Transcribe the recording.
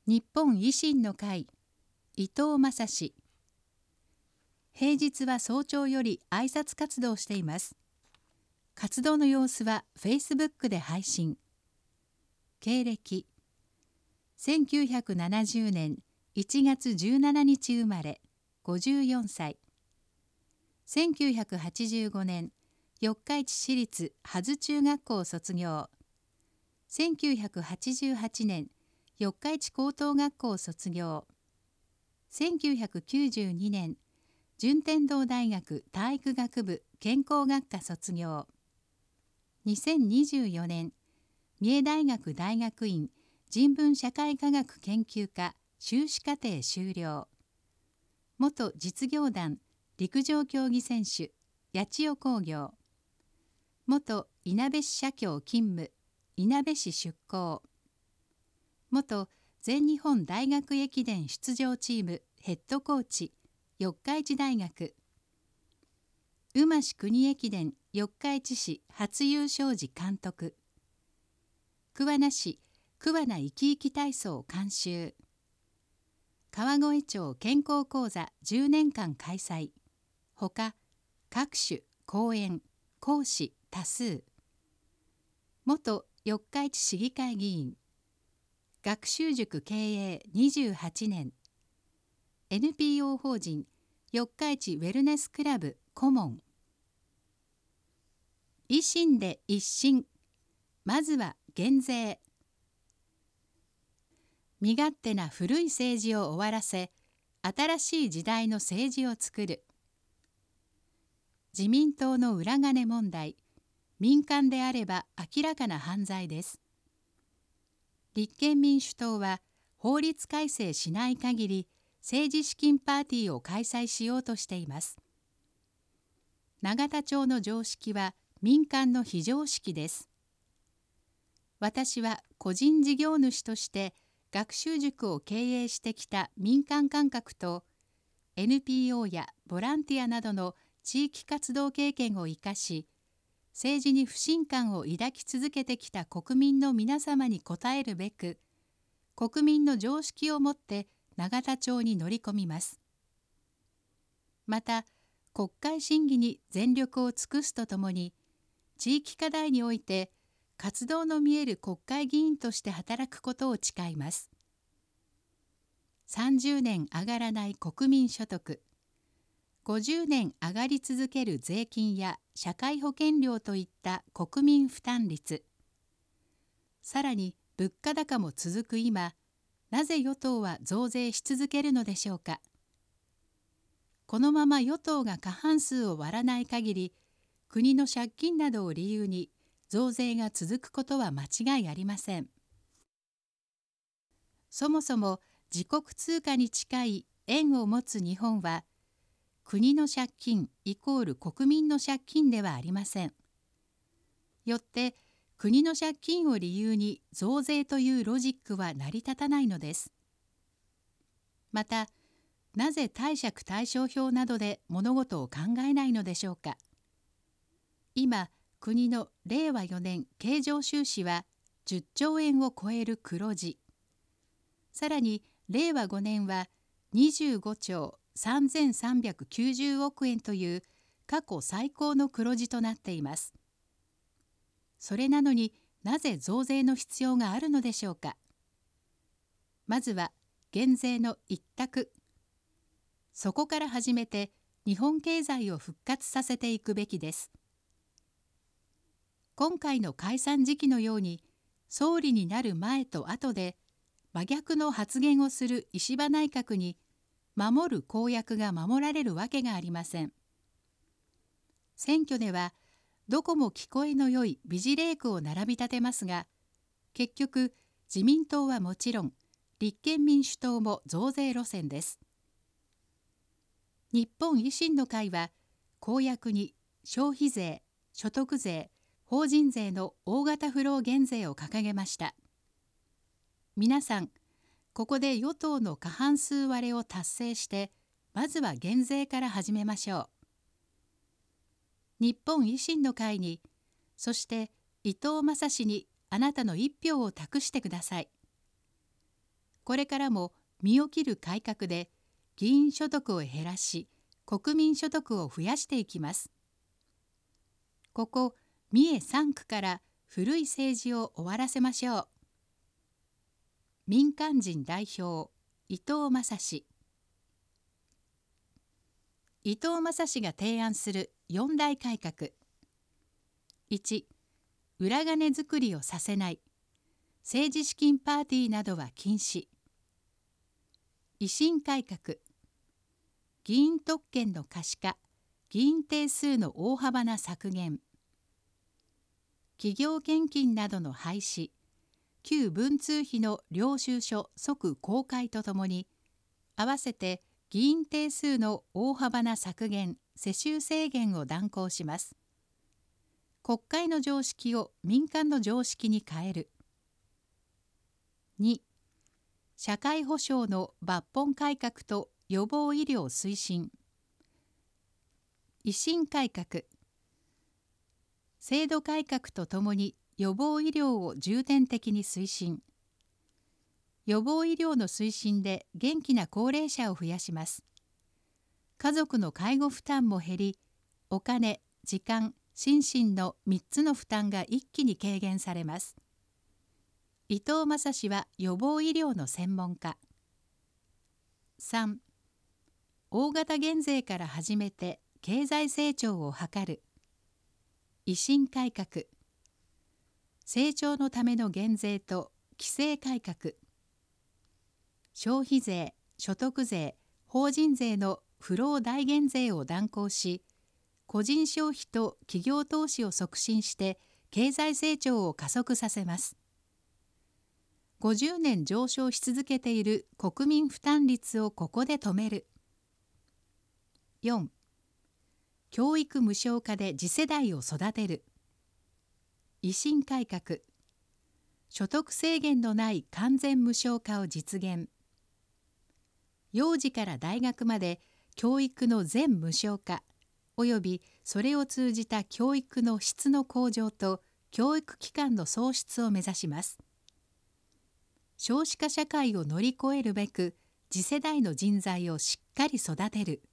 日本維新の会、伊藤正史。平日は早朝より挨拶活動をしています。活動の様子は Facebook で配信。経歴。1970年1月17日生まれ、54歳。1985年、四日市市立波津中学校卒業。1988年、四日市高等学校卒業。1992年、順天堂大学体育学部健康学科卒業。2024年、三重大学大学院人文社会科学研究科修士課程修了。元実業団陸上競技選手、八千代工業。元いなべ市社協勤務、いなべ市出向。元全日本大学駅伝出場チームヘッドコーチ、四日市大学。うまし国駅伝四日市市初優勝時監督。桑名市桑名いきいき体操監修。川越町健康講座10年間開催。ほか各種講演講師多数。元四日市市議会議員。学習塾経営28年。NPO 法人四日市ウェルネスクラブ顧問。維新で一新。まずは減税。身勝手な古い政治を終わらせ、新しい時代の政治を作る。自民党の裏金問題、民間であれば明らかな犯罪です。立憲民主党は法律改正しない限り政治資金パーティーを開催しようとしています。永田町の常識は民間の非常識です。私は個人事業主として学習塾を経営してきた民間感覚と NPO やボランティアなどの地域活動経験を生かし、政治に不信感を抱き続けてきた国民の皆様に応えるべく、国民の常識をもって永田町に乗り込みます。また、国会審議に全力を尽くすとともに、地域課題において活動の見える国会議員として働くことを誓います。30年上がらない国民所得、50年上がり続ける税金や社会保険料といった国民負担率。さらに物価高も続く今、なぜ与党は増税し続けるのでしょうか。このまま与党が過半数を割らない限り、国の借金などを理由に増税が続くことは間違いありません。そもそも自国通貨に近い円を持つ日本は、国の借金イコール国民の借金ではありません。よって国の借金を理由に増税というロジックは成り立たないのです。また、なぜ貸借対照表などで物事を考えないのでしょうか。今、国の令和4年経常収支は10兆円を超える黒字。さらに令和5年は25兆3390億円という過去最高の黒字となっています。それなのになぜ増税の必要があるのでしょうか。まずは減税の一択。そこから始めて日本経済を復活させていくべきです。今回の解散時期のように総理になる前と後で真逆の発言をする石破内閣に守る公約が守られるわけがありません。選挙ではどこも聞こえのよい美辞麗句を並び立てますが、結局自民党はもちろん立憲民主党も増税路線です。日本維新の会は公約に消費税、所得税、法人税の大型フロー減税を掲げました。皆さん、ここで与党の過半数割れを達成して、まずは減税から始めましょう。日本維新の会に、そして伊藤正史にあなたの一票を託してください。 これからも身を切る改革で議員所得を減らし、国民所得を増やしていきます。ここ三重3区から古い政治を終わらせましょう。民間人代表、伊藤正史。伊藤正史が提案する4大改革。1、裏金作りをさせない。政治資金パーティーなどは禁止。維新改革。議員特権の可視化、議員定数の大幅な削減。企業献金などの廃止、旧文通費の領収書即公開とともに、合わせて議員定数の大幅な削減、世襲制限を断行します。国会の常識を民間の常識に変える。2、社会保障の抜本改革と予防医療推進。維新改革。制度改革とともに予防医療を重点的に推進。予防医療の推進で元気な高齢者を増やします。家族の介護負担も減り、お金、時間、心身の3つの負担が一気に軽減されます。伊藤正史は予防医療の専門家。3、大型減税から始めて経済成長を図る。維新改革。成長のための減税と規制改革。消費税、所得税、法人税の不労大減税を断行し、個人消費と企業投資を促進して経済成長を加速させます。50年上昇し続けている国民負担率をここで止める。4、教育無償化で次世代を育てる。維新改革。所得制限のない完全無償化を実現。幼児から大学まで教育の全無償化、およびそれを通じた教育の質の向上と教育機関の創出を目指します。少子化社会を乗り越えるべく、次世代の人材をしっかり育てる。